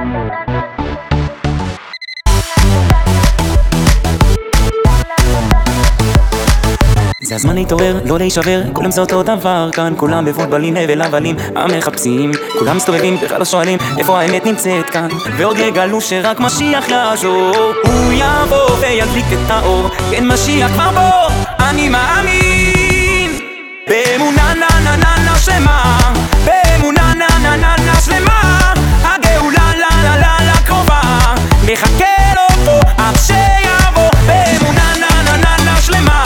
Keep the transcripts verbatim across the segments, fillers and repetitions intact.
זה הזמן להתעורר, לא להישבר, כולם זה אותו דבר כאן, כולם מבולבלים, הבל הבלים, המחפשים, כולם מסתובבים, בכלל לא שואלים איפה האמת נמצאת כאן, ועוד יגלו שרק משיח יעזור, הוא יבוא וידליק את האור, כן משיח כבר בוא, אני מאמין באמונה נה נה נה נה שלמה, באמונה נה נה נה נה שלמה, הגאולה לה לה לה לה קרובה, מחכה לו פה עד שיבוא, באמונה נה נה נה נה שלמה,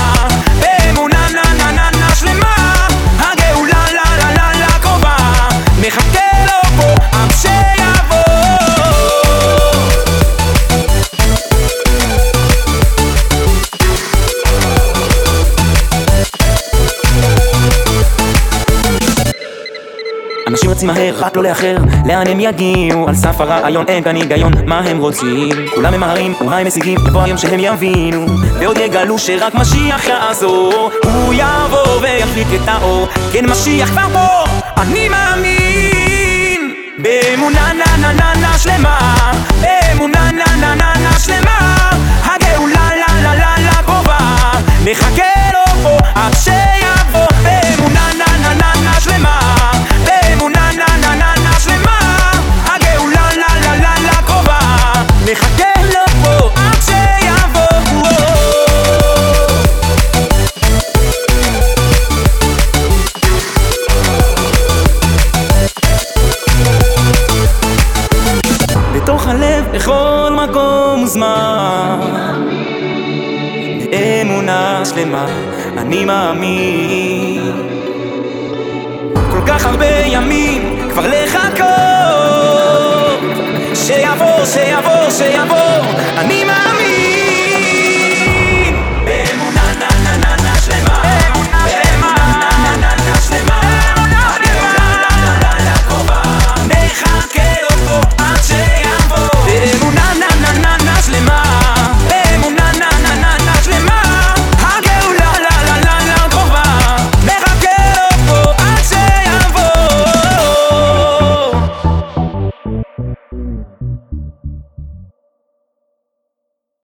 מחכה לו פה עד שיבוא. אנשים רצים מהר, רק לא לאחר, לאן הם יגיעו? על סף הרעיון אין כאן היגיון, מה הם רוצים? כולם ממהרים, ומה הם משיגים? יבוא היום שהם יבינו, ועוד יגלו שרק משיח יעזור, הוא יבוא ויחליק את האור, כן משיח כבר פה, אני מאמין באמונה נה נה נה נה שלמה, באמונה נה נה נה נה שלמה, הגאולה לה לה לה לה קרובה, מחכה לו פה עד שיבוא, באמונה נה נה נה נה שלמה, באמונה נה נה נה נה שלמה, הגאולה לה לה לה לה קרובה, מחכה לו פה עד שיבוא. בתוך הלב, בכל מקום מוזמן, באמונה שלמה, אני מאמין. כל כך הרבה ימים